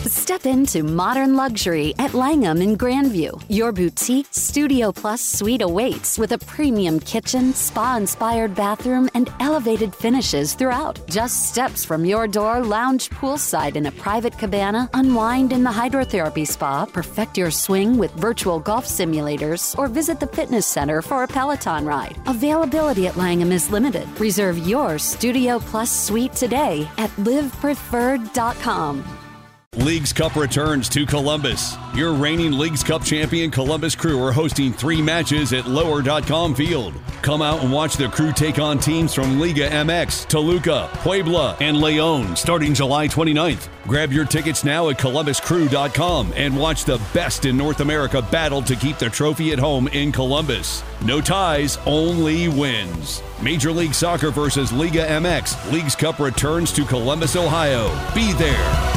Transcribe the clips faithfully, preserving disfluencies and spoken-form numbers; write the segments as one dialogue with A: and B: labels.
A: Step into modern luxury at Langham in Grandview. Your boutique Studio Plus suite awaits with a premium kitchen, spa-inspired bathroom, and elevated finishes throughout. Just steps from your door, lounge poolside in a private cabana, unwind in the hydrotherapy spa, perfect your swing with virtual golf simulators, or visit the fitness center for a Peloton ride. Availability at Langham is limited. Reserve your Studio Plus suite today at live preferred dot com.
B: Leagues Cup returns to Columbus. Your reigning Leagues Cup champion Columbus Crew are hosting three matches at lower dot com Field. Come out and watch the Crew take on teams from Liga M X, Toluca, Puebla, and León starting July twenty-ninth. Grab your tickets now at columbus crew dot com and watch the best in North America battle to keep the trophy at home in Columbus. No ties, only wins. Major League Soccer versus Liga M X. Leagues Cup returns to Columbus, Ohio. Be there.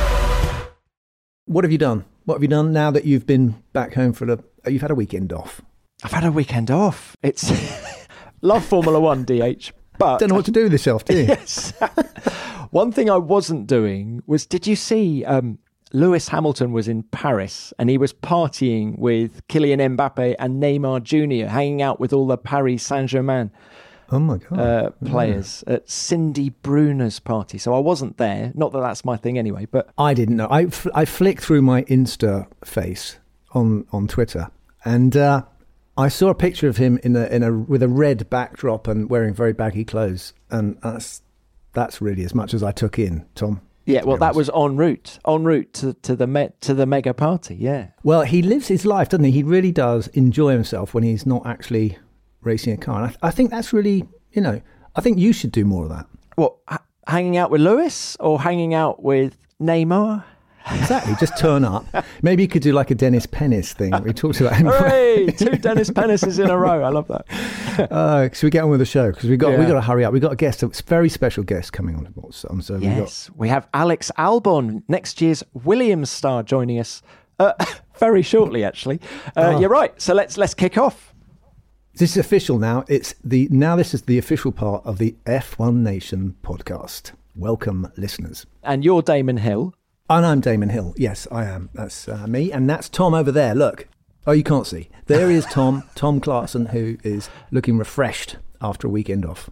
C: What have you done? What have you done now that you've been back home for the... You've had a weekend off.
D: I've had a weekend off. It's... Love Formula One, D H, but...
C: Don't know what to do with yourself, do you?
D: Yes. One thing I wasn't doing was, did you see um, Lewis Hamilton was in Paris and he was partying with Kylian Mbappe and Neymar Junior, hanging out with all the Paris Saint-Germain
C: Oh my God.
D: Uh, players yeah. at Cindy Bruner's party. So I wasn't there. Not that that's my thing anyway, but...
C: I didn't know. I, f- I flicked through my Insta face on, on Twitter and uh, I saw a picture of him in a, in a with a red backdrop and wearing very baggy clothes. And that's, that's really as much as I took in, Tom.
D: Yeah, well, that was en route, en route to, to the me- to the mega party, yeah.
C: Well, he lives his life, doesn't he? He really does enjoy himself when he's not actually... racing a car. And I, th- I think that's really, you know, I think you should do more of that.
D: What, h- hanging out with Lewis or hanging out with Neymar?
C: Exactly, just turn up. Maybe you could do like a Dennis Pennis thing. We talked about him.
D: Hooray! Two Dennis Pennises in a row. I love that.
C: uh, should we get on with the show? Because we got
D: yeah.
C: we got to hurry up. We got a guest, a very special guest coming on. on so
D: yes,
C: we, got...
D: we have Alex Albon, next year's Williams star, joining us uh, very shortly. Actually, uh, oh. You're right. So let's let's kick off.
C: This is official now. It's the now this is the official part of the F one Nation podcast. Welcome, listeners.
D: And you're Damon Hill.
C: And I'm Damon Hill. Yes, I am. That's uh, me. And that's Tom over there. Look. Oh, you can't see. There is Tom, Tom Clarkson, who is looking refreshed after a weekend off.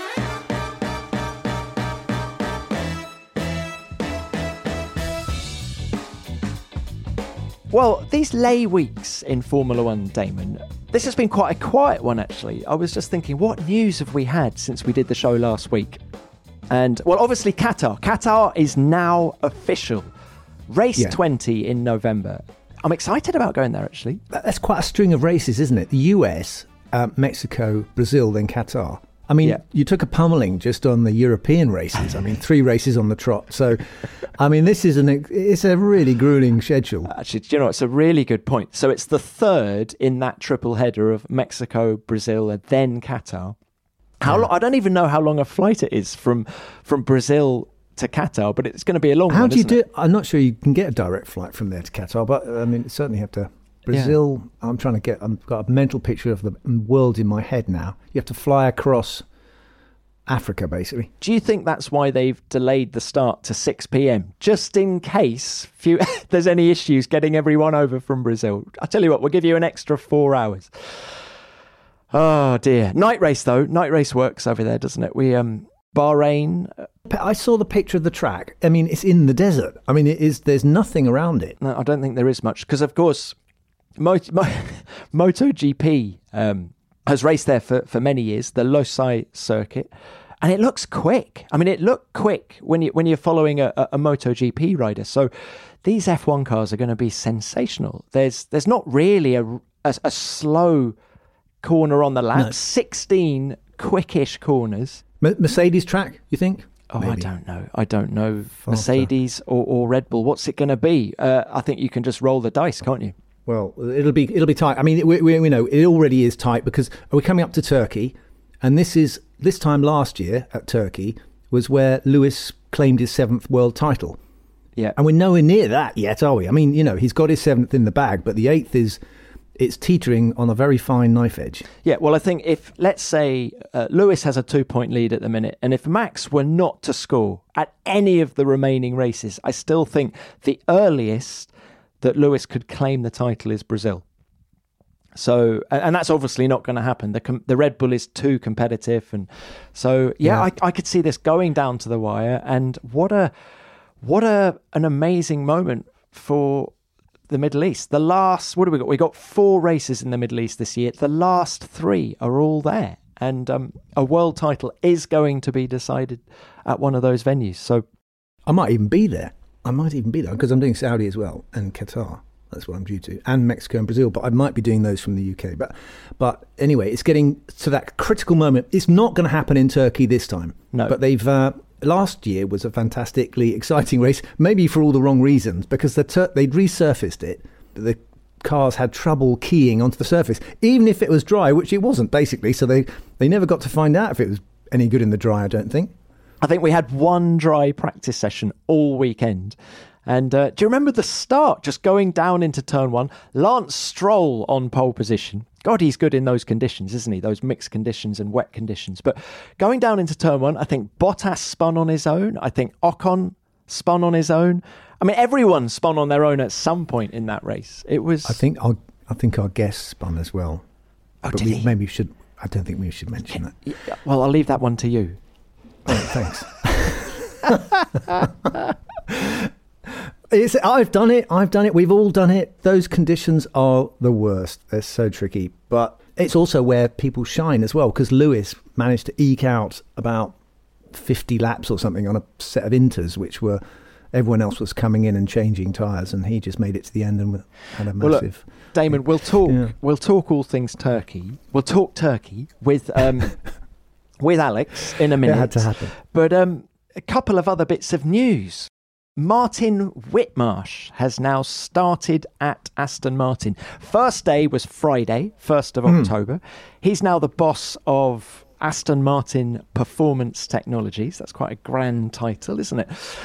D: Well, these lay weeks in Formula One, Damon, this has been quite a quiet one, actually. I was just thinking, what news have we had since we did the show last week? And, well, obviously Qatar. Qatar is now official. Race yeah. twenty in November. I'm excited about going there, actually.
C: That's quite a string of races, isn't it? The U S, uh, Mexico, Brazil, then Qatar. I mean, yeah. you took a pummeling just on the European races. I mean, three races on the trot. So, I mean, this is an it's a really grueling schedule.
D: Actually, do you know, it's a really good point. So it's the third in that triple header of Mexico, Brazil, and then Qatar. How yeah. long, I don't even know how long a flight it is from from Brazil to Qatar, but it's going to be a long
C: how
D: one.
C: How do you do
D: it?
C: it? I'm not sure you can get a direct flight from there to Qatar, but I mean, certainly have to. Brazil, yeah. I'm trying to get, I've got a mental picture of the world in my head now. You have to fly across Africa, basically.
D: Do you think that's why they've delayed the start to six p.m? Just in case few, there's any issues getting everyone over from Brazil? I'll tell you what, we'll give you an extra four hours. Oh, dear. Night race, though. Night race works over there, doesn't it? We, um, Bahrain.
C: I saw the picture of the track. I mean, it's in the desert. I mean, it is. There's nothing around it.
D: No, I don't think there is much. Because, of course... Mo- Mo- MotoGP um, has raced there for, for many years, the Losail circuit, and it looks quick. I mean, it looked quick when you when you're following a, a, a MotoGP rider. So these F one cars are going to be sensational. There's there's not really a, a, a slow corner on the lap. No. sixteen quickish corners.
C: M- Mercedes track, you think?
D: Oh,
C: Maybe.
D: I don't know. I don't know. Faster. Mercedes or, or Red Bull. What's it going to be? Uh, I think you can just roll the dice, can't you?
C: Well, it'll be it'll be tight. I mean, we, we, we know it already is tight because we're coming up to Turkey, and this is this time last year at Turkey was where Lewis claimed his seventh world title.
D: Yeah,
C: and we're nowhere near that yet, are we? I mean, you know, he's got his seventh in the bag, but the eighth is it's teetering on a very fine knife edge.
D: Yeah, well, I think if, let's say, uh, Lewis has a two-point lead at the minute, and if Max were not to score at any of the remaining races, I still think the earliest that Lewis could claim the title is Brazil. So, and that's obviously not going to happen. The com- the Red Bull is too competitive, and so yeah, yeah. I, I could see this going down to the wire. And what a what a an amazing moment for the Middle East. The last, what do we got? We got four races in the Middle East this year. The last three are all there, and um, a world title is going to be decided at one of those venues. So,
C: I might even be there. I might even be there because I'm doing Saudi as well and Qatar. That's what I'm due to, and Mexico and Brazil, but I might be doing those from the U K. But but anyway, it's getting to that critical moment. It's not going to happen in Turkey this time.
D: No.
C: But they've, uh, last year was a fantastically exciting race, maybe for all the wrong reasons, because the Tur- they'd resurfaced it. The cars had trouble keying onto the surface, even if it was dry, which it wasn't, basically. So they, they never got to find out if it was any good in the dry, I don't think.
D: I think we had one dry practice session all weekend. And uh, do you remember the start, just going down into turn one? Lance Stroll on pole position. God, he's good in those conditions, isn't he? Those mixed conditions and wet conditions. But going down into turn one, I think Bottas spun on his own. I think Ocon spun on his own. I mean, everyone spun on their own at some point in that race. It was.
C: I think our, I think our guest spun as well.
D: Oh,
C: but
D: did
C: we,
D: he?
C: maybe we should. I don't think we should mention that.
D: Yeah, well, I'll leave that one to you.
C: Oh, thanks. It's, I've done it. I've done it. We've all done it. Those conditions are the worst. They're so tricky. But it's also where people shine as well, because Lewis managed to eke out about fifty laps or something on a set of Inters, which were everyone else was coming in and changing tyres, and he just made it to the end and had a massive.
D: Well, look, Damon, we'll talk.
C: Yeah.
D: We'll talk all things Turkey. We'll talk Turkey with um, with Alex in a minute.
C: It had to happen.
D: But um, a couple of other bits of news. Martin Whitmarsh has now started at Aston Martin. First day was Friday, first of mm. October. He's now the boss of Aston Martin Performance Technologies. That's quite a grand title, isn't it?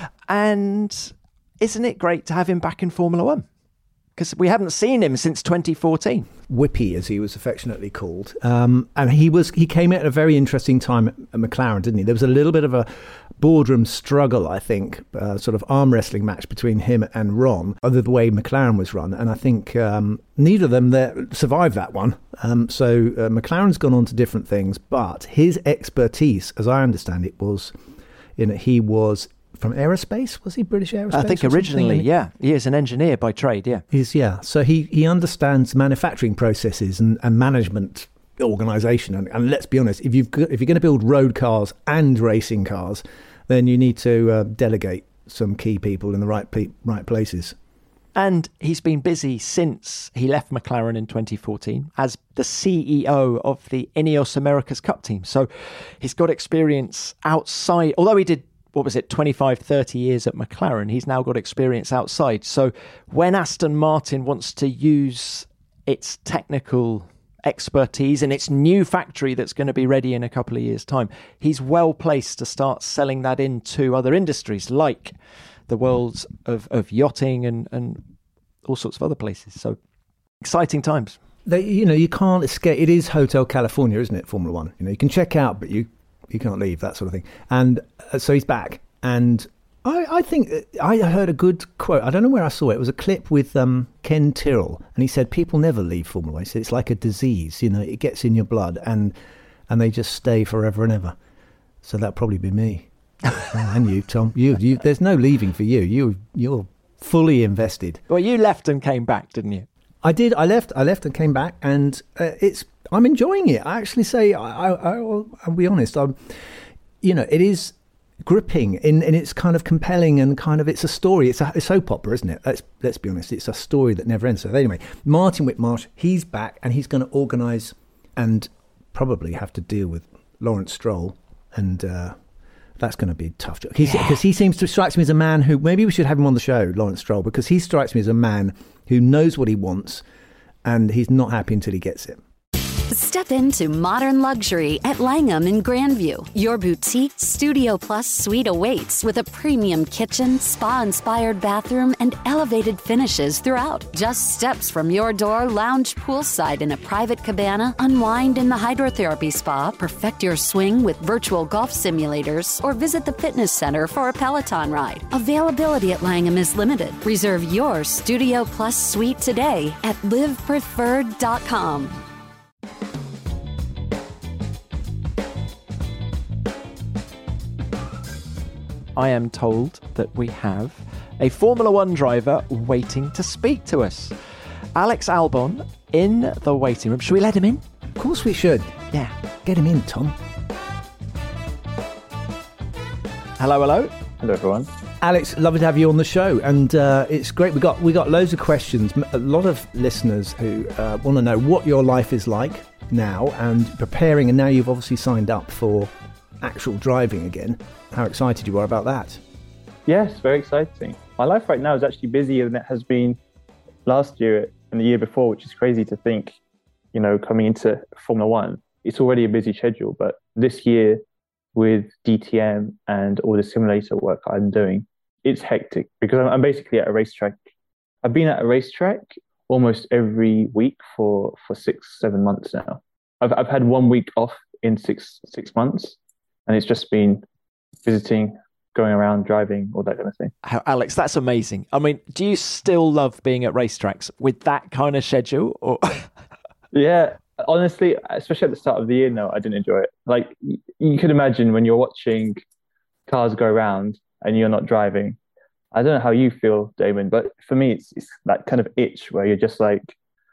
D: And isn't it great to have him back in Formula One? Because we haven't seen him since twenty fourteen.
C: Whippy, as he was affectionately called. Um, and he was he came at a very interesting time at, at McLaren, didn't he? There was a little bit of a boardroom struggle, I think, uh, sort of arm wrestling match between him and Ron, other the way McLaren was run. And I think um, neither of them there survived that one. Um, so uh, McLaren's gone on to different things, but his expertise, as I understand it, was, you know, he was from aerospace. Was he British Aerospace?
D: I think originally, yeah. He is an engineer by trade, yeah.
C: He's, yeah. So he, he understands manufacturing processes and, and management organisation. And, and let's be honest, if, you've got, if you're going to build road cars and racing cars, then you need to uh, delegate some key people in the right pe- right places.
D: And he's been busy since he left McLaren in twenty fourteen as the C E O of the Ineos Americas Cup team. So he's got experience outside, although he did what was it, twenty-five, thirty years at McLaren, he's now got experience outside. So when Aston Martin wants to use its technical expertise in its new factory that's going to be ready in a couple of years' time, he's well placed to start selling that into other industries like the worlds of, of yachting and, and all sorts of other places. So exciting times.
C: They, you know, you can't escape. It is Hotel California, isn't it, Formula One? You know, you can check out, but you You can't leave, that sort of thing. And uh, so he's back. And I, I think I heard a good quote. I don't know where I saw it. It was a clip with um, Ken Tyrrell. And he said, people never leave Formula One. He said, it's like a disease. You know, it gets in your blood and and they just stay forever and ever. So that'd probably be me. Oh, and you, Tom. You, you. There's no leaving for you. You, you're fully invested.
D: Well, you left and came back, didn't you?
C: I did. I left. I left and came back. And uh, it's... I'm enjoying it. I actually say, I, I, I'll, I'll be honest, I'm, you know, it is gripping in, and it's kind of compelling and kind of, it's a story. It's a, a soap opera, isn't it? Let's, let's be honest. It's a story that never ends. So anyway, Martin Whitmarsh, he's back and he's going to organise and probably have to deal with Lawrence Stroll. And uh, that's going to be a tough job. Because yeah. he seems to strike me as a man who, maybe we should have him on the show, Lawrence Stroll, because he strikes me as a man who knows what he wants and he's not happy until he gets it.
A: Step into modern luxury at Langham in Grandview. Your boutique Studio Plus suite awaits with a premium kitchen, spa-inspired bathroom, and elevated finishes throughout. Just steps from your door, lounge poolside in a private cabana, unwind in the hydrotherapy spa, perfect your swing with virtual golf simulators, or visit the fitness center for a Peloton ride. Availability at Langham is limited. Reserve your Studio Plus suite today at live preferred dot com.
D: I am told that we have a Formula One driver waiting to speak to us. Alex Albon in the waiting room. Should we let him in?
C: Of course we should.
D: Yeah.
C: Get him in, Tom.
D: Hello, hello.
E: Hello, everyone.
C: Alex, lovely to have you on the show, and uh, it's great. We got we got loads of questions. A lot of listeners who uh, want to know what your life is like now and preparing, and now you've obviously signed up for actual driving again. How excited you are about that?
E: Yes, very exciting. My life right now is actually busier than it has been last year and the year before, which is crazy to think, you know, coming into Formula One. It's already a busy schedule, but this year with D T M and all the simulator work I'm doing, it's hectic because I'm basically at a racetrack. I've been at a racetrack almost every week for, for six, seven months now. I've I've had one week off in six six months, and it's just been visiting, going around, driving, all that kind of thing.
D: Alex, that's amazing. I mean, do you still love being at racetracks with that kind of schedule? Or
E: Yeah, honestly, especially at the start of the year, no, I didn't enjoy it. Like, you could imagine when you're watching cars go around and you're not driving. I don't know how you feel, Damon, but for me, it's, it's that kind of itch where you're just like...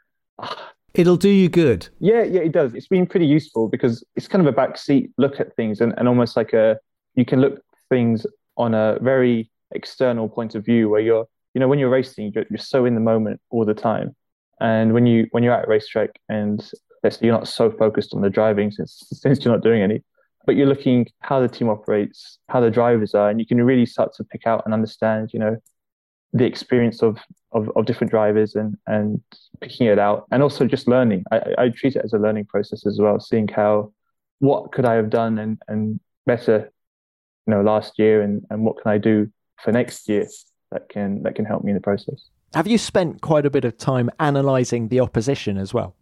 E: Ah.
C: It'll do you good.
E: Yeah, yeah, it does. It's been pretty useful because it's kind of a backseat look at things and, and almost like a... You can look things on a very external point of view where you're, you know, when you're racing, you're, you're so in the moment all the time. And when you when you're at a racetrack and let's say you're not so focused on the driving since since you're not doing any, but you're looking how the team operates, how the drivers are, and you can really start to pick out and understand, you know, the experience of of, of different drivers and and picking it out, and also just learning. I, I treat it as a learning process as well, seeing how what could I have done and and better, you know, last year, and, and what can I do for next year that can that can help me in the process.
D: Have you spent quite a bit of time analysing the opposition as well?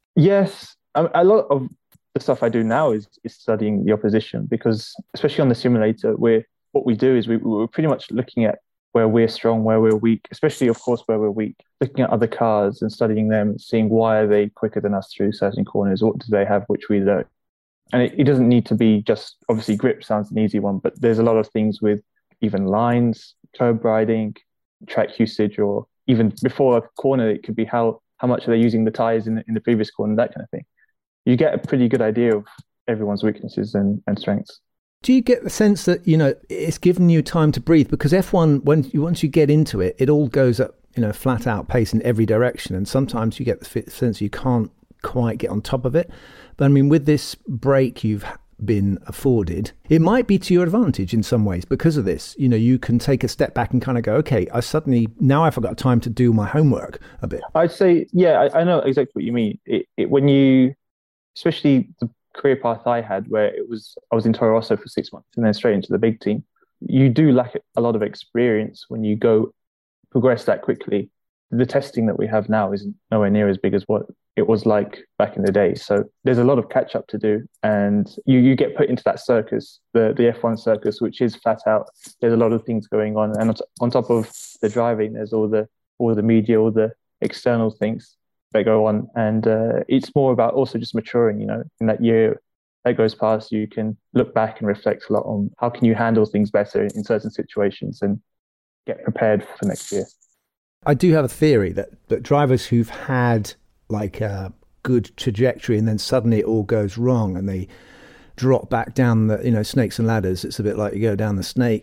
E: Yes, a, a lot of the stuff I do now is, is studying the opposition because, especially on the simulator, where what we do is we, we're pretty much looking at where we're strong, where we're weak, especially, of course, where we're weak, looking at other cars and studying them, seeing why are they quicker than us through certain corners, what do they have which we don't. And it, it doesn't need to be just, obviously, grip sounds an easy one, but there's a lot of things with even lines, curb riding, track usage, or even before a corner, it could be how, how much are they using the tyres in, in the previous corner, that kind of thing. You get a pretty good idea of everyone's weaknesses and, and strengths.
C: Do you get the sense that, you know, it's given you time to breathe? Because F one, when you, once you get into it, it all goes at, you know, flat out pace in every direction. And sometimes you get the sense you can't quite get on top of it. But I mean, with this break you've been afforded, it might be to your advantage in some ways because of this. You know, you can take a step back and kind of go, okay, I suddenly, now I've got time to do my homework a bit.
E: I'd say, yeah, I, I know exactly what you mean. It, it, when you, especially the career path I had where it was, I was in Toro Rosso for six months and then straight into the big team, you do lack a lot of experience when you go progress that quickly. The testing that we have now is nowhere near as big as what it was like back in the day. So there's a lot of catch up to do, and you, you get put into that circus, the, the F one circus, which is flat out. There's a lot of things going on, and on, t- on top of the driving, there's all the all the media, all the external things that go on, and uh, it's more about also just maturing. You know, in that year that goes past, you can look back and reflect a lot on how can you handle things better in certain situations and get prepared for next year.
C: I do have a theory that, that drivers who've had like a good trajectory and then suddenly it all goes wrong and they drop back down the, you know, snakes and ladders. It's a bit like you go down the snake.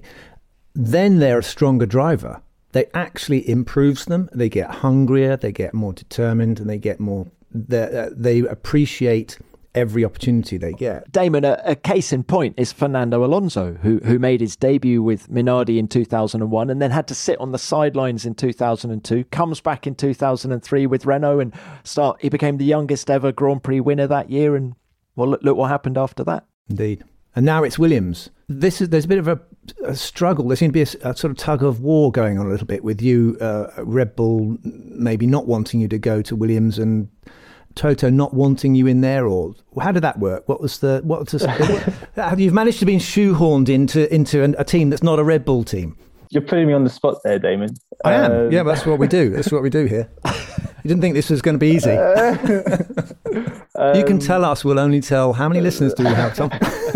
C: Then they're a stronger driver. They actually improves them. They get hungrier, they get more determined, and they get more, they, uh, they appreciate every opportunity they get.
D: Damon, a, a case in point is Fernando Alonso, who who made his debut with Minardi in two thousand one and then had to sit on the sidelines in two thousand two, comes back in two thousand three with Renault and start. He became the youngest ever Grand Prix winner that year, and well, look, look what happened after that.
C: Indeed. And now it's Williams. This is there's a bit of a, a struggle. There seems to be a, a sort of tug of war going on a little bit with you, uh, Red Bull maybe not wanting you to go to Williams and Toto not wanting you in there, or how did that work? What was the what was the, have you managed to be shoehorned into into an, a team that's not a Red Bull team?
E: You're putting me on the spot there, Damon.
C: I am.
E: Um,
C: yeah, that's what we do. That's what we do here. You didn't think this was going to be easy.
E: um,
C: you can tell us. We'll only tell. How many listeners do we have, Tom?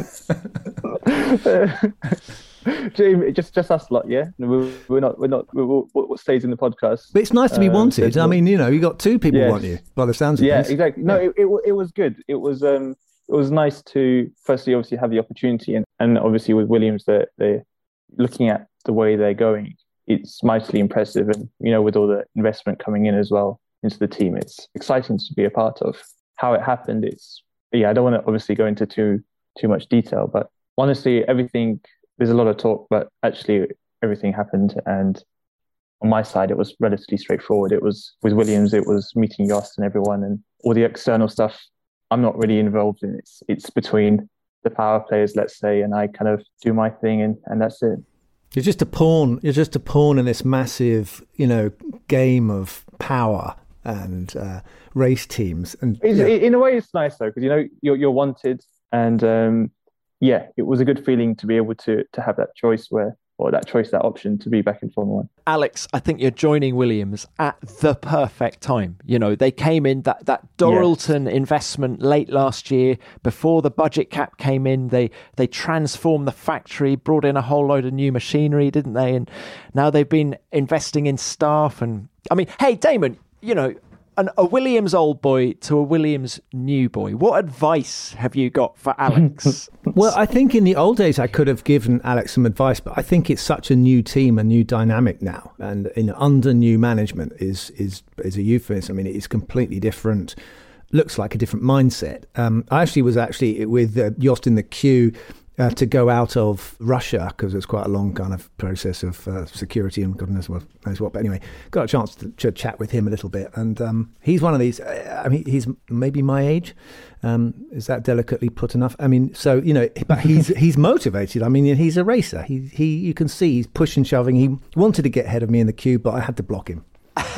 E: Jamie, just just us lot, yeah. We're, we're not. We're not. We're, what stays in the podcast?
C: But it's nice to be
E: uh,
C: wanted. I mean, you know, you got two people
E: yes.
C: want you by the sounds of
E: yeah,
C: things.
E: Yeah, exactly. No, it, it it was good. It was um it was nice to firstly obviously have the opportunity, and, and obviously with Williams, they're, they're looking at the way they're going. It's mightily impressive, and you know, with all the investment coming in as well into the team, it's exciting to be a part of. How it happened, it's yeah. I don't want to obviously go into too too much detail, but honestly, everything. There's a lot of talk, but actually everything happened. And on my side, it was relatively straightforward. It was with Williams, it was meeting Yost and everyone, and all the external stuff I'm not really involved in. It's it's between the power players, let's say, and I kind of do my thing, and, and that's it.
C: You're just a pawn. You're just a pawn in this massive, you know, game of power and uh, race teams. And
E: yeah. In a way, it's nice though, because you know you're you're wanted, and um, yeah, it was a good feeling to be able to to have that choice where, or that choice, that option to be back in Formula One.
D: Alex, I think you're joining Williams at the perfect time. You know, they came in, that, that Doralton yes. investment late last year, before the budget cap came in, they they transformed the factory, brought in a whole load of new machinery, didn't they? And now they've been investing in staff. And I mean, hey, Damon, you know, An, a Williams old boy to a Williams new boy. What advice have you got for Alex?
C: Well, I think in the old days I could have given Alex some advice, but I think it's such a new team, a new dynamic now, and in under new management is is is a euphemism. I mean, it's completely different. Looks like a different mindset. Um, I actually was actually with uh, Yost in the queue. Uh, to go out of Russia, because it was quite a long kind of process of uh, security and God knows what, knows what. But anyway, got a chance to, to chat with him a little bit. And um, he's one of these, uh, I mean, he's maybe my age. Um, is that delicately put enough? I mean, so, you know, but he's he's motivated. I mean, he's a racer. He, he, you can see he's pushing, shoving. He wanted to get ahead of me in the queue, but I had to block him.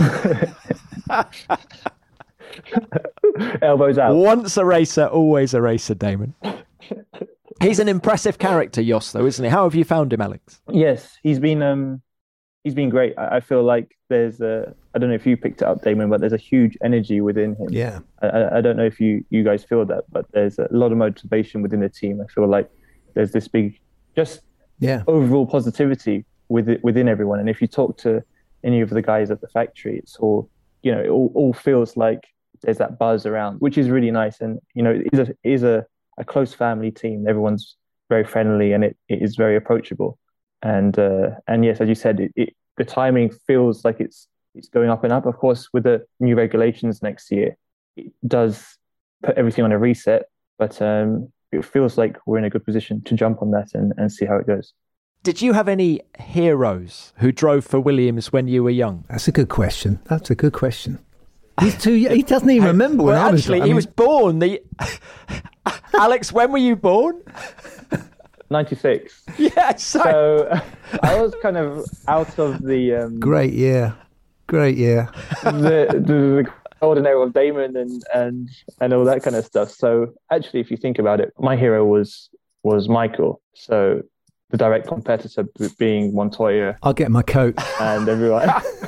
E: Elbows out.
D: Once a racer, always a racer, Damon. He's an impressive character, Yost, though, isn't he? How have you found him, Alex?
E: Yes, he's been um, he's been great. I, I feel like there's a, I don't know if you picked it up, Damon, but there's a huge energy within him.
C: Yeah.
E: I, I don't know if you, you guys feel that, but there's a lot of motivation within the team. I feel like there's this big, just
C: yeah,
E: overall positivity with it, within everyone. And if you talk to any of the guys at the factory, it's all, you know, it all, all feels like there's that buzz around, which is really nice. And, you know, it is a, it is a, a close family team. Everyone's very friendly, and it, it is very approachable. And uh, and yes, as you said, it, it, the timing feels like it's it's going up and up. Of course, with the new regulations next year, it does put everything on a reset. But um, it feels like we're in a good position to jump on that and, and see how it goes.
D: Did you have any heroes who drove for Williams when you were young?
C: That's a good question. That's a good question. He's too. He doesn't even remember when
D: well,
C: I was.
D: Actually,
C: I
D: he
C: mean,
D: was born. The Alex, when were you born?
E: ninety-six.
D: Yes.
E: So I was kind of out of the um,
C: great year, great year.
E: The, the, the golden era of Damon and and and all that kind of stuff. So actually, if you think about it, my hero was was Michael. So the direct competitor being Montoya.
C: I'll get my coat
E: and everyone.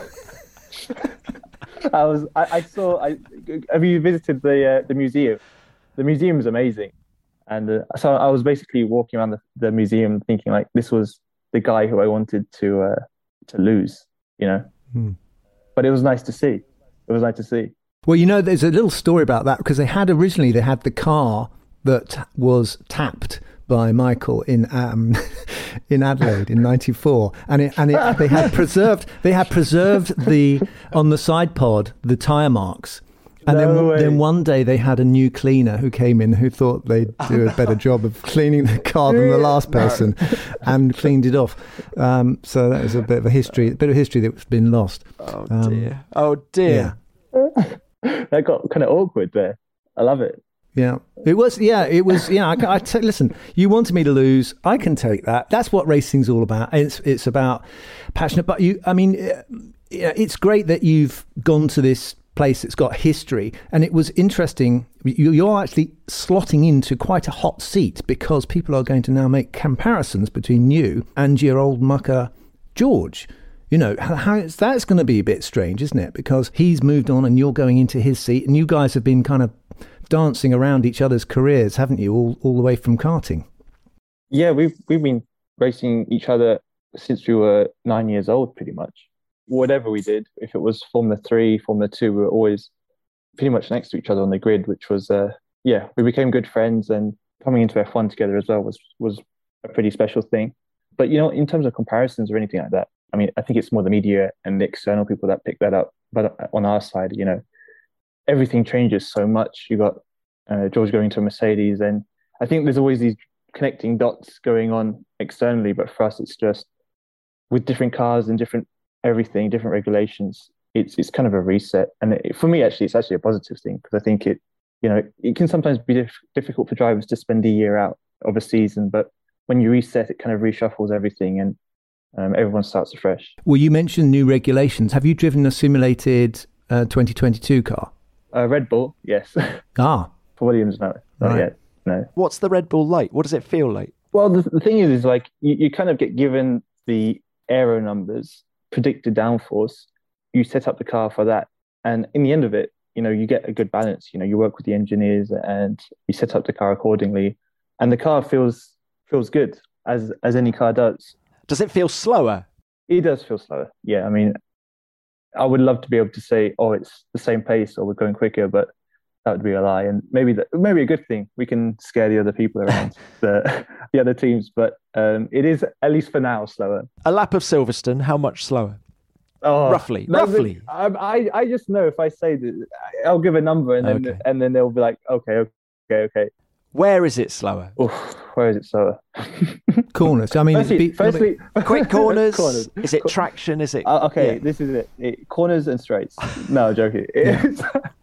E: I was. I, I saw. I have you visited the uh, the museum? The museum is amazing, and uh, so I was basically walking around the, the museum thinking like this was the guy who I wanted to uh, to lose, you know. Hmm. But it was nice to see. It was nice to see.
C: Well, you know, there's a little story about that because they had originally they had the car that was tapped by Michael in um, in Adelaide in ninety-four, and it, and it, they had preserved they had preserved the on the side pod the tyre marks, And
E: No
C: then,
E: way.
C: then one day they had a new cleaner who came in who thought they'd do a better job of cleaning the car than the last person, and cleaned it off. Um, so that was a bit of a history, a bit of history that's been lost.
D: Oh
C: Um,
D: dear. Oh dear.
C: Yeah.
E: That got kind of awkward there. I love it.
C: Yeah, it was. Yeah, it was. Yeah, I, I t- listen. You wanted me to lose. I can take that. That's what racing's all about. It's it's about passionate. But you, I mean, uh, yeah, it's great that you've gone to this place that's got history, and it was interesting. You, you're actually slotting into quite a hot seat because people are going to now make comparisons between you and your old mucker George. You know, how it's, that's going to be a bit strange, isn't it? Because he's moved on and you're going into his seat, and you guys have been kind of dancing around each other's careers, haven't you, all, all the way from karting?
E: Yeah, we've we've been racing each other since we were nine years old, pretty much. Whatever we did, if it was Formula Three, Formula Two, we were always pretty much next to each other on the grid, which was, uh, yeah, we became good friends, and coming into F one together as well was was a pretty special thing. But, you know, in terms of comparisons or anything like that, I mean, I think it's more the media and the external people that pick that up. But on our side, you know, everything changes so much. You got uh, George going to a Mercedes, and I think there's always these connecting dots going on externally. But for us, it's just with different cars and different everything, different regulations. It's it's kind of a reset, and it, for me, actually, it's actually a positive thing because I think it, you know, it can sometimes be dif- difficult for drivers to spend a year out of a season, but when you reset, it kind of reshuffles everything, and um, everyone starts afresh.
C: Well, you mentioned new regulations. Have you driven a simulated uh, twenty twenty-two car?
E: Uh, Red Bull, yes.
C: Ah,
E: For Williams, no, not
C: Right.
E: yet. No.
D: What's the Red Bull like? What does it feel like?
E: Well, the, the thing is, is like you, you kind of get given the aero numbers, predicted downforce. You set up the car for that, and in the end of it, you know, you get a good balance. You know, you work with the engineers and you set up the car accordingly, and the car feels feels good as as any car does.
D: Does it feel slower?
E: It does feel slower. Yeah, I mean, I would love to be able to say, oh, it's the same pace or we're going quicker, but that would be a lie. And maybe that maybe a good thing. We can scare the other people around the the other teams, but um, it is at least for now slower.
D: A lap of Silverstone, how much slower?
E: Oh,
D: Roughly,
E: no,
D: roughly.
E: I, I I just know if I say that, I'll give a number, and then
D: Okay.
E: and then they'll be like, okay, okay, okay.
D: Where is it slower?
E: Oof, where is it slower?
C: corners. I mean,
E: firstly,
C: be-
E: firstly
D: Quick corners?
E: corners.
D: Is it traction? Is it?
E: Uh, okay,
D: Yeah.
E: this is it. it. Corners and straights. No, joking. It's,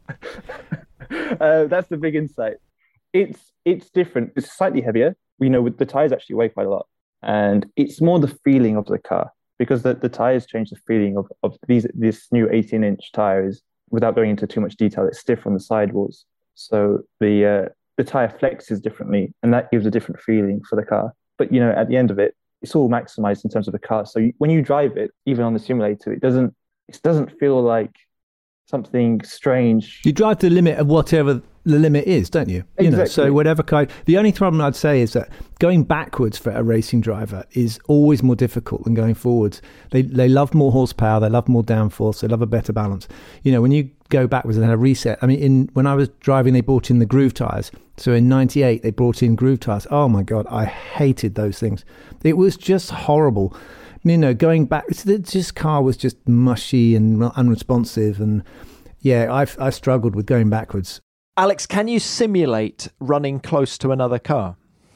E: uh, that's the big insight. It's it's different. It's slightly heavier. You know, with the tires actually weigh quite a lot, and it's more the feeling of the car because the, the tires change the feeling of of these this new eighteen inch tires. Without going into too much detail, it's stiff on the sidewalls, so the uh, the tire flexes differently, and that gives a different feeling for the car. But you know, at the end of it, it's all maximized in terms of the car. So you, when you drive it, even on the simulator, it doesn't it doesn't feel like something strange.
C: You drive to the limit of whatever the limit is, don't you? You know,
E: Exactly.
C: so whatever kind. The only problem I'd say is that going backwards for a racing driver is always more difficult than going forwards. They they love more horsepower, they love more downforce, they love a better balance. You know, when you go backwards and then a reset. I mean, in when I was driving, they brought in the groove tires. So in ninety-eight, they brought in groove tires. Oh my God, I hated those things. It was just horrible. You know, going back, this car was just mushy and unresponsive, and yeah, I've I struggled with going backwards.
D: Alex, can you simulate running close to another car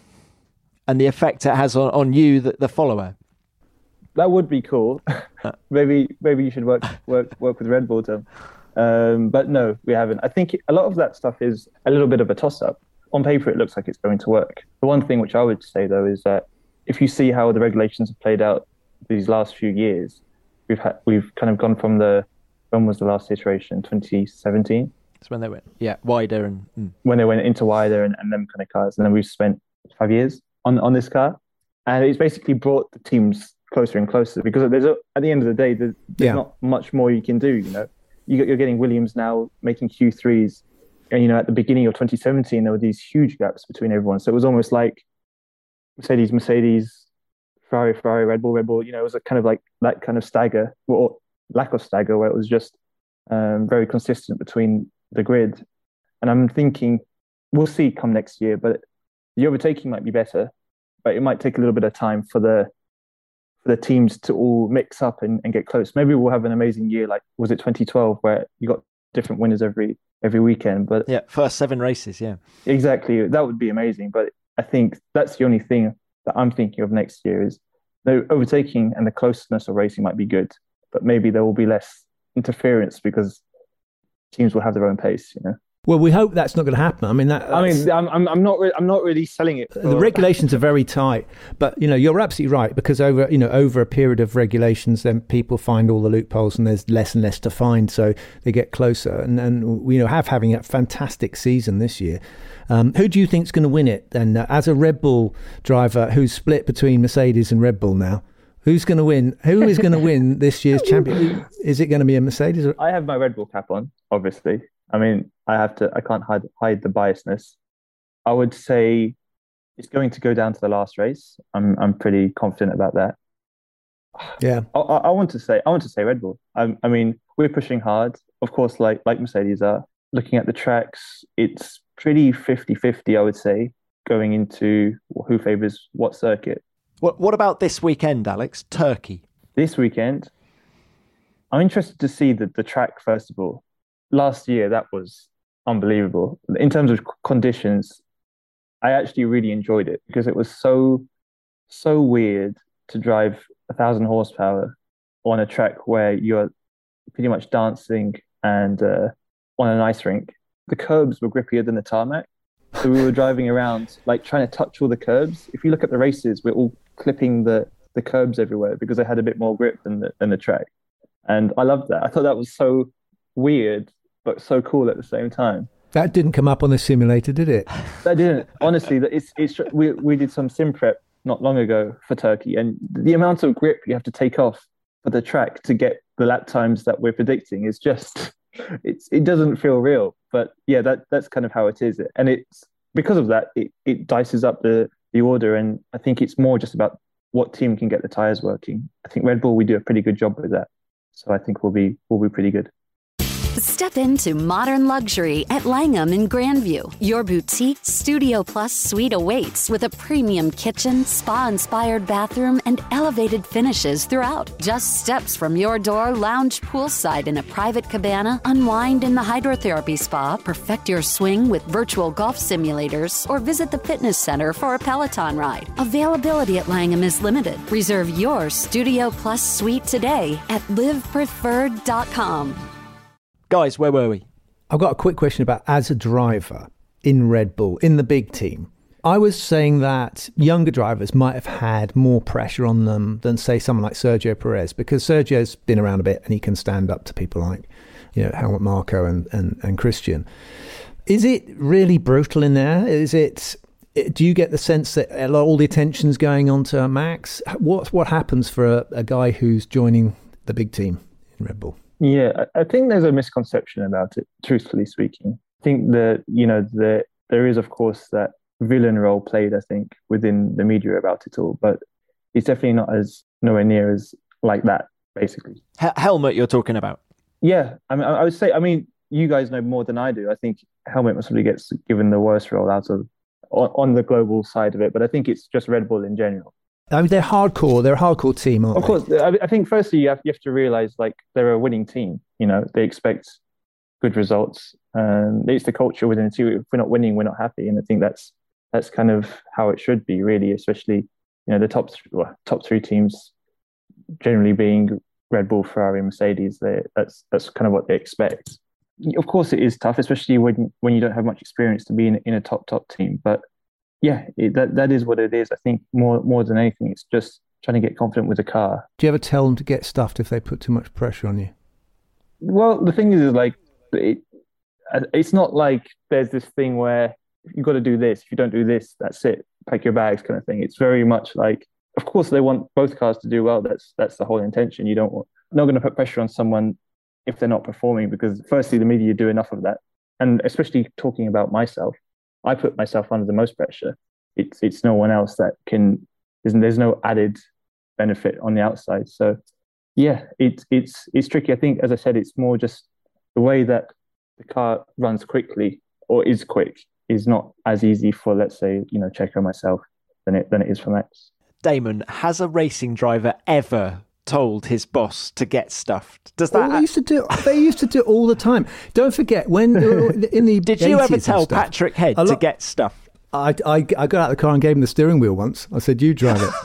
D: and the effect it has on, on you, the, the follower?
E: That would be cool. maybe maybe you should work work work with Red Bull, Tom. Um, but no, we haven't. I think a lot of that stuff is a little bit of a toss-up. On paper, it looks like it's going to work. The one thing which I would say, though, is that if you see how the regulations have played out these last few years, we've had we've kind of gone from the, when was the last iteration? twenty seventeen?
D: That's when they went, yeah, wider and... Mm.
E: When they went into wider and, and them kind of cars. And then we've spent five years on, on this car. And it's basically brought the teams closer and closer because there's a, at the end of the day, there's, there's
C: Yeah.
E: not much more you can do, you know. You, you're getting Williams now making Q threes. And, you know, at the beginning of twenty seventeen, there were these huge gaps between everyone. So it was almost like Mercedes, Mercedes, Ferrari, Ferrari, Red Bull, Red Bull. You know, it was a kind of like that kind of stagger or lack of stagger where it was just um, very consistent between the grid. And I'm thinking, we'll see come next year, but the overtaking might be better, but it might take a little bit of time for the for the teams to all mix up and, and get close. Maybe we'll have an amazing year like, was it twenty twelve, where you got different winners every every weekend. But
D: yeah, first seven races, yeah.
E: Exactly. That would be amazing. But I think that's the only thing that I'm thinking of next year is the overtaking and the closeness of racing might be good, but maybe there will be less interference because teams will have their own pace, you know.
C: Well, we hope that's not going to happen. I mean, that,
E: I mean, I'm, I'm, I'm not, re- I'm not really selling it. For...
C: The regulations are very tight, but you know, you're absolutely right because over, you know, over a period of regulations, then people find all the loopholes, and there's less and less to find, so they get closer. And and we, you know, have having a fantastic season this year. Um, who do you think's going to win it? Then, uh, as a Red Bull driver who's split between Mercedes and Red Bull now, who's going to win? Who is going to win this year's champion? Is it going to be a Mercedes? Or...
E: I have my Red Bull cap on, obviously. I mean, I have to. I can't hide hide the biasness. I would say it's going to go down to the last race. I'm I'm pretty confident about that.
C: Yeah.
E: I, I want to say I want to say Red Bull. I, I mean, we're pushing hard, of course, like like Mercedes are. Looking at the tracks, it's pretty fifty-fifty, I would say, going into who favours what circuit.
D: What What about this weekend, Alex? Turkey.
E: This weekend, I'm interested to see the, the track, first of all. Last year, that was unbelievable. In terms of conditions, I actually really enjoyed it because it was so, so weird to drive a thousand horsepower on a track where you're pretty much dancing and uh, on an ice rink. The curbs were grippier than the tarmac. So we were driving around, like trying to touch all the curbs. If you look at the races, we're all clipping the, the curbs everywhere because they had a bit more grip than the, than the track. And I loved that. I thought that was so weird, but so cool at the same time.
C: That didn't come up on the simulator, did it?
E: That didn't. Honestly, it's it's we we did some sim prep not long ago for Turkey, and the amount of grip you have to take off for the track to get the lap times that we're predicting is just it's it doesn't feel real. But yeah, that that's kind of how it is, and it's because of that it it dices up the the order, and I think it's more just about what team can get the tires working. I think Red Bull, we do a pretty good job with that, so I think we'll be we'll be pretty good.
A: Step into modern luxury at Langham in Grandview. Your boutique Studio Plus suite awaits with a premium kitchen, spa-inspired bathroom, and elevated finishes throughout. Just steps from your door, lounge poolside in a private cabana, unwind in the hydrotherapy spa, perfect your swing with virtual golf simulators, or visit the fitness center for a Peloton ride. Availability at Langham is limited. Reserve your Studio Plus suite today at live preferred dot com.
D: Guys, where were we?
C: I've got a quick question about as a driver in Red Bull, in the big team. I was saying that younger drivers might have had more pressure on them than, say, someone like Sergio Perez, because Sergio's been around a bit and he can stand up to people like, you know, Helmut Marko and, and, and Christian. Is it really brutal in there? Is it... Do you get the sense that all the attention's going on to Max? What, what happens for a, a guy who's joining the big team in Red Bull?
E: Yeah, I think there's a misconception about it, truthfully speaking. I think that, you know, the, there is, of course, that villain role played, I think, within the media about it all, but it's definitely not as, nowhere near as like that, basically.
D: H- Helmut, you're talking about?
E: Yeah, I mean, I would say, I mean, you guys know more than I do. I think Helmut possibly gets given the worst role out of, on, on the global side of it, but I think it's just Red Bull in general.
C: I mean, they're hardcore. They're a hardcore team, aren't
E: of
C: they?
E: Of course. I think firstly, you have, you have to realize, like, they're a winning team. You know, they expect good results. Um, it's the culture within the team. If we're not winning, we're not happy. And I think that's that's kind of how it should be, really, especially, you know, the top, well, top three teams generally being Red Bull, Ferrari, and Mercedes. They, that's that's kind of what they expect. Of course, it is tough, especially when, when you don't have much experience to be in, in a top, top team. But yeah, it, that that is what it is. I think more more than anything, it's just trying to get confident with the car.
C: Do you ever tell them to get stuffed if they put too much pressure on you?
E: Well, the thing is, is like, it, it's not like there's this thing where you've got to do this. If you don't do this, that's it. Pack your bags kind of thing. It's very much like, of course, they want both cars to do well. That's that's the whole intention. You don't want, not going to put pressure on someone if they're not performing, because firstly, the media do enough of that. And especially talking about myself, I put myself under the most pressure. It's it's no one else that can. There's, there's no added benefit on the outside. So, yeah, it's it's it's tricky. I think, as I said, it's more just the way that the car runs quickly or is quick is not as easy for, let's say, you know, Checo, myself, than it than it is for Max.
D: Damon, has a racing driver ever told his boss to get stuffed? Does that?
C: Oh, they used to do. They used to do it all the time. Don't forget when in the
D: did you ever tell
C: stuff,
D: Patrick Head lot, to get stuffed?
C: I, I I got out of the car and gave him the steering wheel once. I said, "You drive it."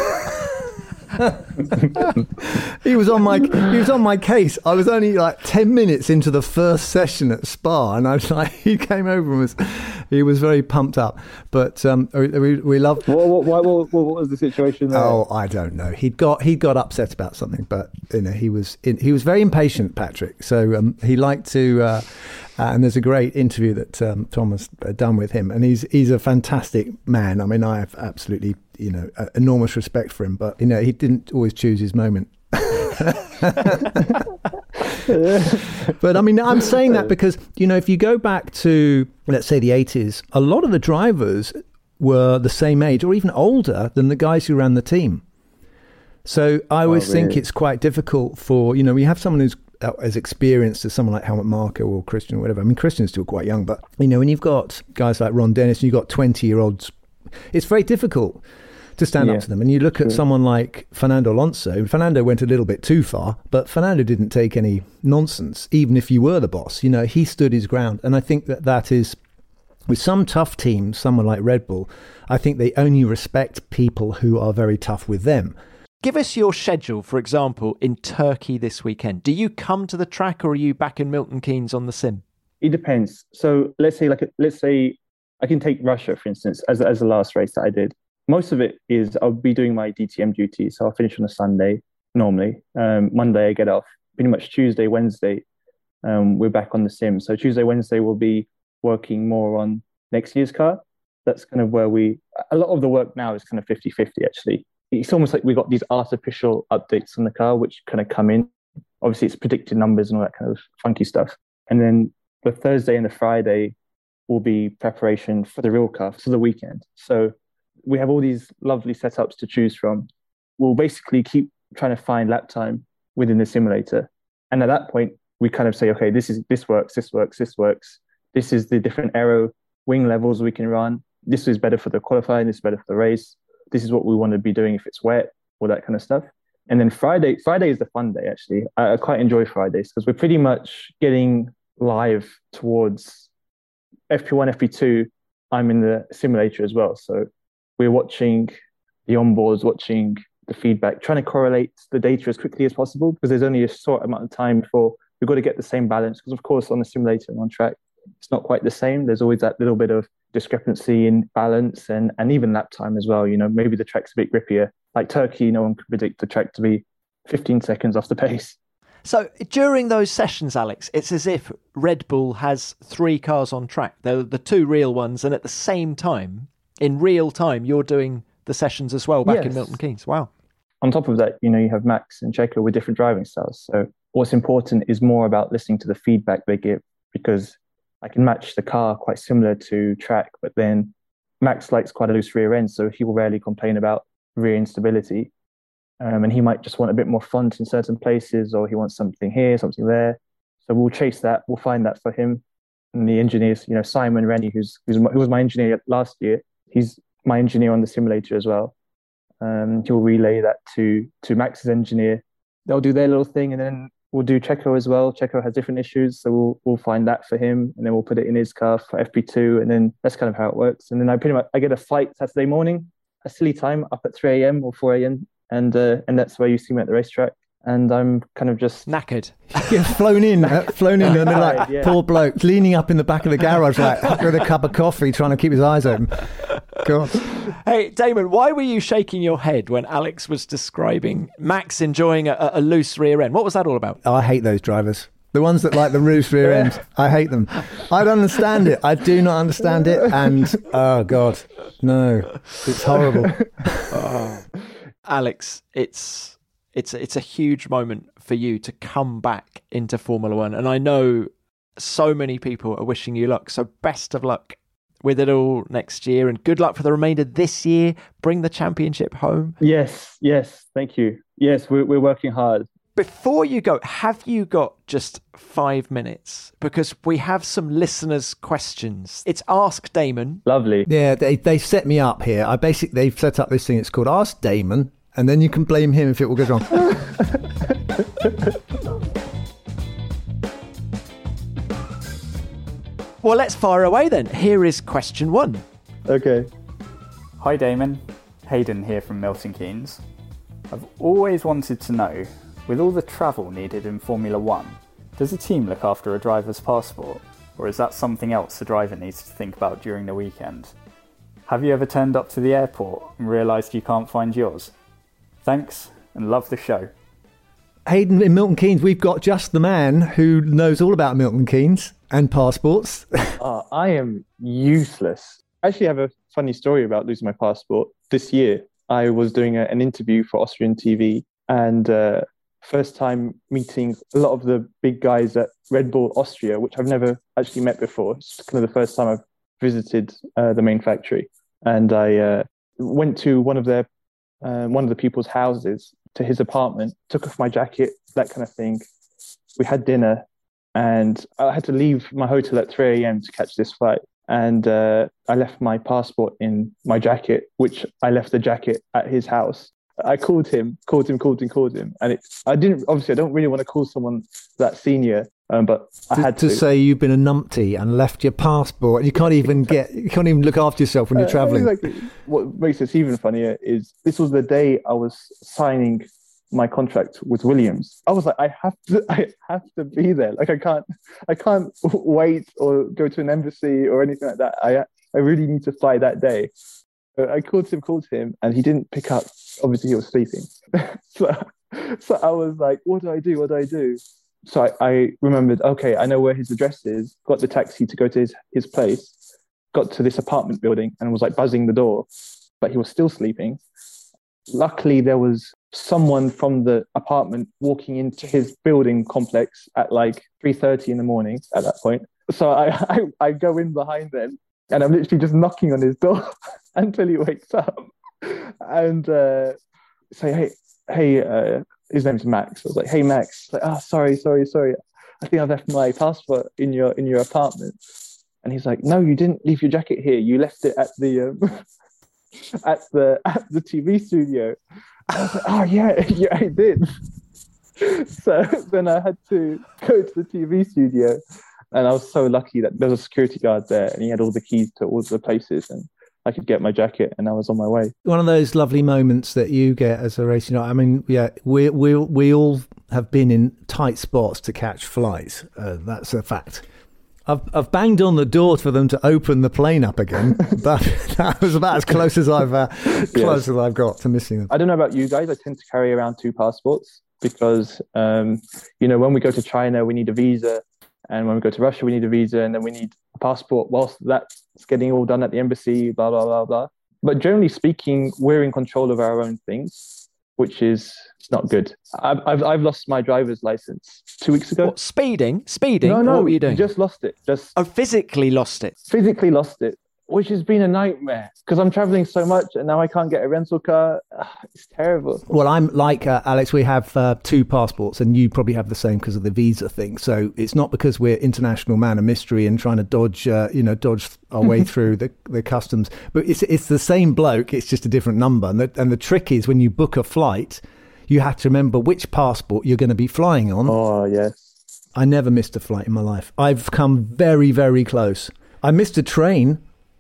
C: he was on my he was on my case. I was only like ten minutes into the first session at Spa, and I was like, he came over and was he was very pumped up. But um, we we loved.
E: What what, what, what, what was the situation there?
C: Oh, I don't know. He'd got he got upset about something, but you know he was in, he was very impatient, Patrick. So um, he liked to. Uh, Uh, and there's a great interview that um, Tom has done with him, and he's he's a fantastic man. I mean, I have absolutely you know uh, enormous respect for him, but you know he didn't always choose his moment. But I mean, I'm saying that because you know if you go back to let's say the eighties, a lot of the drivers were the same age or even older than the guys who ran the team. So I always oh, really? think it's quite difficult for you know we have someone who's as experienced as someone like Helmut Marko or Christian or whatever. I mean, Christian's still quite young, but, you know, when you've got guys like Ron Dennis and you've got twenty-year-olds, it's very difficult to stand yeah, up to them. And you look true. at someone like Fernando Alonso. Fernando went a little bit too far, but Fernando didn't take any nonsense, even if you were the boss. You know, he stood his ground. And I think that that is, with some tough teams, someone like Red Bull, I think they only respect people who are very tough with them.
D: Give us your schedule, for example, in Turkey this weekend. Do you come to the track or are you back in Milton Keynes on the sim?
E: It depends. So let's say, like, let's say I can take Russia, for instance, as, as the last race that I did. Most of it is I'll be doing my D T M duty. So I'll finish on a Sunday normally. Um, Monday I get off. Pretty much Tuesday, Wednesday, um, we're back on the sim. So Tuesday, Wednesday, we'll be working more on next year's car. That's kind of where we, a lot of the work now is kind of fifty-fifty actually. It's almost like we got these artificial updates on the car, which kind of come in. Obviously, it's predicted numbers and all that kind of funky stuff. And then the Thursday and the Friday will be preparation for the real car for the weekend. So we have all these lovely setups to choose from. We'll basically keep trying to find lap time within the simulator. And at that point, we kind of say, okay, this is this works, this works, this works. This is the different aero wing levels we can run. This is better for the qualifying, this is better for the race. This is what we want to be doing if it's wet, all that kind of stuff. And then Friday, Friday is the fun day, actually. I, I quite enjoy Fridays because we're pretty much getting live towards F P one, F P two. I'm in the simulator as well. So we're watching the onboards, watching the feedback, trying to correlate the data as quickly as possible because there's only a short amount of time before we've got to get the same balance. Because, of course, on the simulator and on track, it's not quite the same. There's always that little bit of discrepancy in balance and, and even lap time as well. You know, maybe the track's a bit grippier. Like Turkey, no one can predict the track to be fifteen seconds off the pace.
D: So during those sessions, Alex, it's as if Red Bull has three cars on track. They're the two real ones. And at the same time, in real time, you're doing the sessions as well back yes. in Milton Keynes. Wow.
E: On top of that, you know, you have Max and Checo with different driving styles. So what's important is more about listening to the feedback they give because I can match the car quite similar to track, but then Max likes quite a loose rear end, so he will rarely complain about rear instability. Um, and he might just want a bit more font in certain places, or he wants something here, something there. So we'll chase that. We'll find that for him. And the engineers, you know, Simon Rennie, who's, who's my, who was my engineer last year, he's my engineer on the simulator as well. Um, he'll relay that to to Max's engineer. They'll do their little thing, and then we'll do Checo as well. Checo has different issues, so we'll we'll find that for him, and then we'll put it in his car for F P two, and then that's kind of how it works. And then I pretty much I get a flight Saturday morning, a silly time, up at three a.m. or four a.m. and uh, and that's where you see me at the racetrack. And I'm kind of just
D: knackered.
C: Yeah, flown in, uh, flown in, and then like yeah. poor bloke leaning up in the back of the garage, like with a cup of coffee, trying to keep his eyes open. God.
D: Hey, Damon, why were you shaking your head when Alex was describing Max enjoying a, a loose rear end? What was that all about?
C: Oh, I hate those drivers. The ones that like the loose rear end. I hate them. I don't understand it. I do not understand it. And, oh, God, no, it's horrible.
D: Oh. Alex, it's... It's it's a huge moment for you to come back into Formula One. And I know so many people are wishing you luck. So best of luck with it all next year. And good luck for the remainder of this year. Bring the championship home.
E: Yes, yes. Thank you. Yes, we're, we're working hard.
D: Before you go, have you got just five minutes? Because we have some listeners' questions. It's Ask Damon.
E: Lovely.
C: Yeah, they, they set me up here. I basically, they've set up this thing. It's called Ask Damon. and then you can blame him if it all goes wrong.
D: Well, let's fire away then. Here is question one.
E: Okay.
F: Hi Damon, Hayden here from Milton Keynes. I've always wanted to know, with all the travel needed in Formula One, does a team look after a driver's passport, or is that something else the driver needs to think about during the weekend? Have you ever turned up to the airport and realised you can't find yours? Thanks, and love the show.
C: Hayden, in Milton Keynes, we've got just the man who knows all about Milton Keynes and passports.
E: uh, I am useless. I actually have a funny story about losing my passport. This year, I was doing a, an interview for Austrian T V, and uh, first time meeting a lot of the big guys at Red Bull Austria, which I've never actually met before. It's kind of the first time I've visited uh, the main factory. And I uh, went to one of their uh, one of the people's houses, to his apartment, took off my jacket, that kind of thing. We had dinner, and I had to leave my hotel at three a.m. to catch this flight. And uh, I left my passport in my jacket, which I left the jacket at his house. I called him, called him, called him, called him. And it, I didn't, obviously, I don't really want to call someone that senior, um, but I
C: to,
E: had to.
C: To say you've been a numpty and left your passport. You can't even get, you can't even look after yourself when you're
E: uh,
C: travelling.
E: Exactly. What makes this even funnier is this was the day I was signing my contract with Williams. I was like, I have to, I have to be there. Like, I can't, I can't wait or go to an embassy or anything like that. I, I really need to fly that day. So I called him, called him, and he didn't pick up. Obviously, he was sleeping. so, so I was like, what do I do? What do I do? So I, I remembered, okay, I know where his address is. Got the taxi to go to his, his place. Got to this apartment building and was like buzzing the door, but he was still sleeping. Luckily, there was someone from the apartment walking into his building complex at like three thirty in the morning at that point. So I, I, I go in behind them, and I'm literally just knocking on his door until he wakes up and uh, say, hey, hey, uh, his name's Max. I was like, hey, Max. Like, oh, sorry, sorry, sorry. I think I've left my passport in your in your apartment. And he's like, no, you didn't leave your jacket here. You left it at the um, at the at the T V studio. I was like, oh yeah, yeah, I did. So then I had to go to the T V studio, and I was so lucky that there was a security guard there, and he had all the keys to all the places, and I could get my jacket, and I was on my way.
C: One of those lovely moments that you get as a racing driver. I mean, yeah, we we we all have been in tight spots to catch flights. Uh, that's a fact. I've I've banged on the door for them to open the plane up again, but that was about as close as I've uh, close yes. as I've got to missing them.
E: I don't know about you guys. I tend to carry around two passports because, um, you know, when we go to China, we need a visa, and when we go to Russia, we need a visa, and then we need a passport. Whilst that's getting all done at the embassy, blah blah blah blah. But generally speaking, we're in control of our own things, which is it's not good. I've I've, I've lost my driver's license two weeks ago.
D: What, speeding? Speeding?
E: No, no.
D: What were you doing?
E: Just lost it. Just
D: oh, physically lost it.
E: Physically lost it, which has been a nightmare because I'm traveling so much and now I can't get a rental car. It's terrible.
C: Well, I'm like uh, Alex. We have uh, two passports, and you probably have the same because of the visa thing. So it's not because we're international man of mystery and trying to dodge, uh, you know, dodge our way through the, the customs. But it's it's the same bloke. It's just a different number. And the, and the trick is when you book a flight, you have to remember which passport you're going to be flying on.
E: Oh, yes.
C: I never missed a flight in my life. I've come very, very close. I missed a train.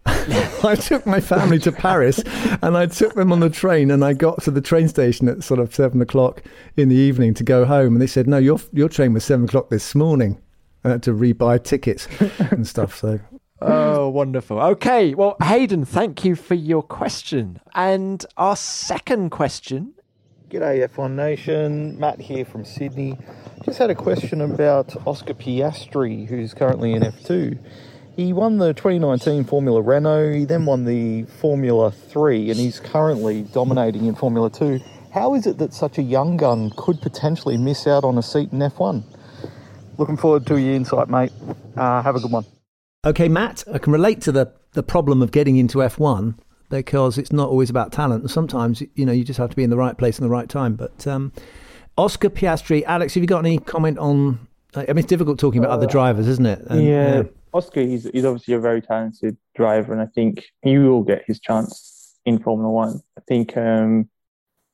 C: I took my family to Paris, and I took them on the train, and I got to the train station at sort of seven o'clock in the evening to go home. And they said, no, your your train was seven o'clock this morning. I had to rebuy tickets and stuff. So.
D: Oh, wonderful. Okay. Well, Hayden, thank you for your question. And our second question.
G: G'day F one Nation, Matt here from Sydney. Just had a question about Oscar Piastri, who's currently in F two. He won the twenty nineteen Formula Renault, he then won the Formula three, and he's currently dominating in Formula two. How is it that such a young gun could potentially miss out on a seat in F one? Looking forward to your insight, mate. Uh, have a good one.
C: Okay, Matt, I can relate to the, the problem of getting into F one. Because it's not always about talent. And sometimes, you know, you just have to be in the right place in the right time. But um, Oscar Piastri, Alex, have you got any comment on... I mean, it's difficult talking about uh, other drivers, isn't it? And,
E: yeah.
C: yeah.
E: Oscar, he's, he's obviously a very talented driver. And I think he will get his chance in Formula One. I think um,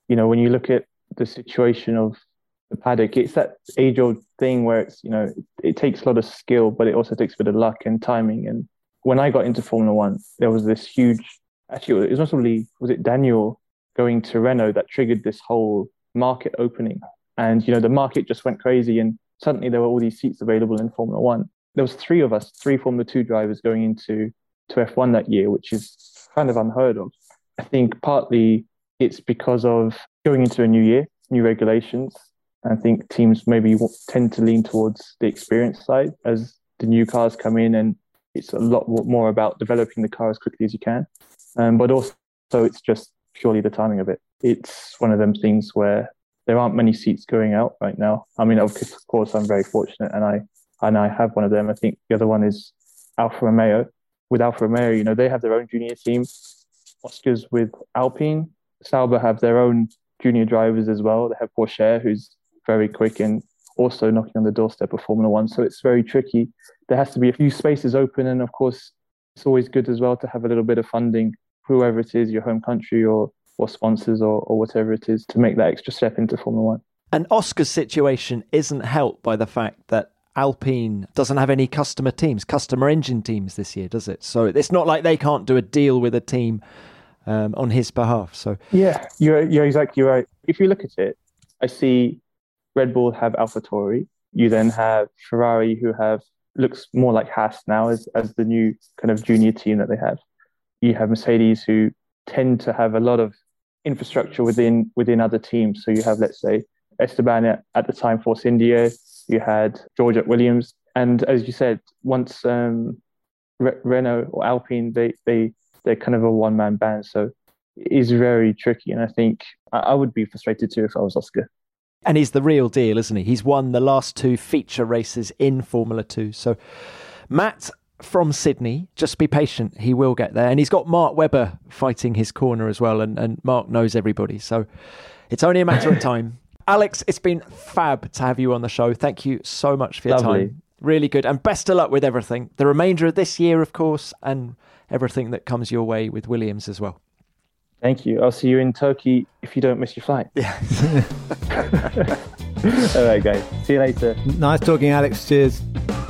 E: you know, when you look at the situation of the paddock, it's that age-old thing where it's, you know, it, it takes a lot of skill, but it also takes a bit of luck and timing. And when I got into Formula One, there was this huge, actually, it was not really, was it Daniel going to Renault that triggered this whole market opening? And, you know, the market just went crazy, and suddenly there were all these seats available in Formula One. There was three of us, three Formula Two drivers going into to F one that year, which is kind of unheard of. I think partly it's because of going into a new year, new regulations. I think teams maybe tend to lean towards the experience side as the new cars come in, and it's a lot more about developing the car as quickly as you can. Um, but also it's just purely the timing of it. It's one of them things where there aren't many seats going out right now. I mean, of course, I'm very fortunate, and I and I have one of them. I think the other one is Alfa Romeo. With Alfa Romeo, you know, they have their own junior team. Oscar's with Alpine. Sauber have their own junior drivers as well. They have Porsche, who's very quick and also knocking on the doorstep of Formula One. So it's very tricky. There has to be a few spaces open. And of course, it's always good as well to have a little bit of funding, whoever it is, your home country or or sponsors or, or whatever it is, to make that extra step into Formula One.
D: And Oscar's situation isn't helped by the fact that Alpine doesn't have any customer teams, customer engine teams this year, does it? So it's not like they can't do a deal with a team um, on his behalf. So
E: yeah, you're you're exactly right. If you look at it, I see Red Bull have AlphaTauri. You then have Ferrari, who have looks more like Haas now as as the new kind of junior team that they have. You have Mercedes, who tend to have a lot of infrastructure within within other teams. So you have, let's say, Esteban at, at the time Force India. You had George at Williams, and as you said, once um, Re- Renault or Alpine, they they they're kind of a one man band. So it is very tricky, and I think I, I would be frustrated too if I was Oscar.
D: And he's the real deal, isn't he? He's won the last two feature races in Formula Two. So Matt from Sydney, just be patient. He will get there. And he's got Mark Webber fighting his corner as well. And, and Mark knows everybody. So it's only a matter of time. Alex, it's been fab to have you on the show. Thank you so much for your
E: Lovely.
D: time. Really good. And best of luck with everything. The remainder of this year, of course, and everything that comes your way with Williams as well.
E: Thank you. I'll see you in Turkey if you don't miss your flight.
D: Yeah.
E: All right, guys. See you later.
C: Nice talking, Alex. Cheers.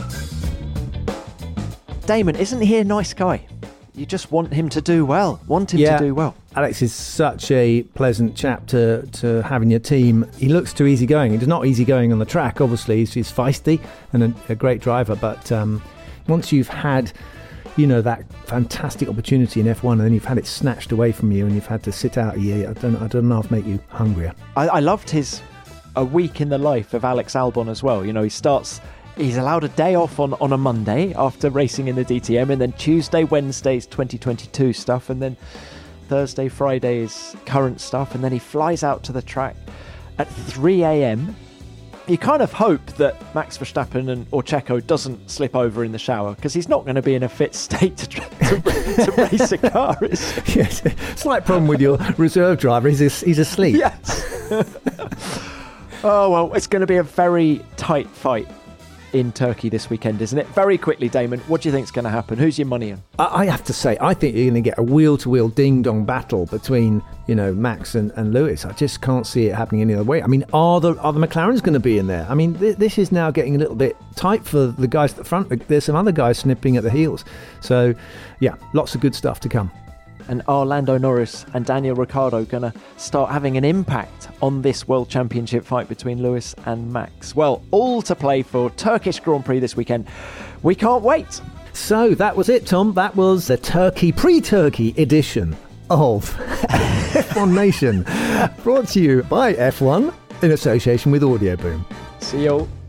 D: Damon, isn't he a nice guy? You just want him to do well. Want him
C: yeah.
D: to do well.
C: Alex is such a pleasant chap to, to have in your team. He looks too easygoing. He's not easygoing on the track, obviously. He's, he's feisty and a, a great driver. But um, once you've had, you know, that fantastic opportunity in F one and then you've had it snatched away from you and you've had to sit out a year, I don't, I don't know if make you hungrier.
D: I, I loved his A Week in the Life of Alex Albon as well. You know, he starts... He's allowed a day off on, on a Monday after racing in the D T M, and then Tuesday, Wednesday's twenty twenty-two stuff, and then Thursday, Friday is current stuff, and then he flies out to the track at three a.m. You kind of hope that Max Verstappen and or Checo doesn't slip over in the shower, because he's not going to be in a fit state to, to, to race a car. It's...
C: Yes, slight problem with your reserve driver. He's, he's asleep.
D: Yes. Oh, well, it's going to be a very tight fight in Turkey this weekend, isn't it? Very quickly, Damon, what do you think is going to happen? Who's your money on?
C: I, I have to say, I think you're going to get a wheel-to-wheel ding-dong battle between, you know, Max and, and Lewis. I just can't see it happening any other way. I mean, are the are the McLarens going to be in there? I mean, th- this is now getting a little bit tight for the guys at the front. There's some other guys snipping at the heels. So, yeah, lots of good stuff to come.
D: And are Lando Norris and Daniel Ricciardo going to start having an impact on this World Championship fight between Lewis and Max? Well, all to play for Turkish Grand Prix this weekend. We can't wait.
C: So that was it, Tom. That was the Turkey, pre-Turkey edition of F one Nation, brought to you by F one in association with Audio Boom.
D: See you all.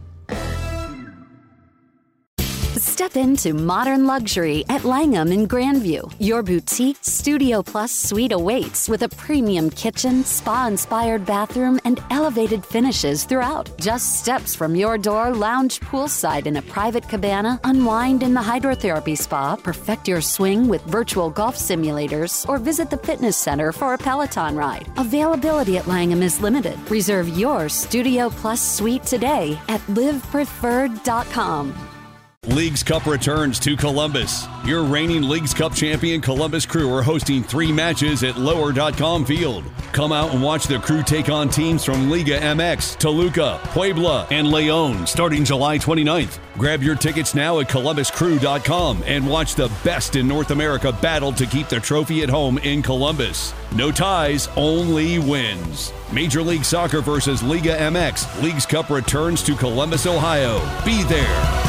A: Step into modern luxury at Langham in Grandview. Your boutique Studio Plus suite awaits with a premium kitchen, spa-inspired bathroom, and elevated finishes throughout. Just steps from your door, lounge poolside in a private cabana, unwind in the hydrotherapy spa, perfect your swing with virtual golf simulators, or visit the fitness center for a Peloton ride. Availability at Langham is limited. Reserve your Studio Plus suite today at live preferred dot com.
B: Leagues Cup returns to Columbus. Your reigning Leagues Cup champion Columbus Crew are hosting three matches at lower dot com field. Come out and watch the crew take on teams from Liga M X, Toluca, Puebla, and Leon starting July twenty-ninth. Grab your tickets now at Columbus Crew dot com and watch the best in North America battle to keep the trophy at home in Columbus. No ties, only wins. Major League Soccer versus Liga M X. Leagues Cup returns to Columbus, Ohio. Be there.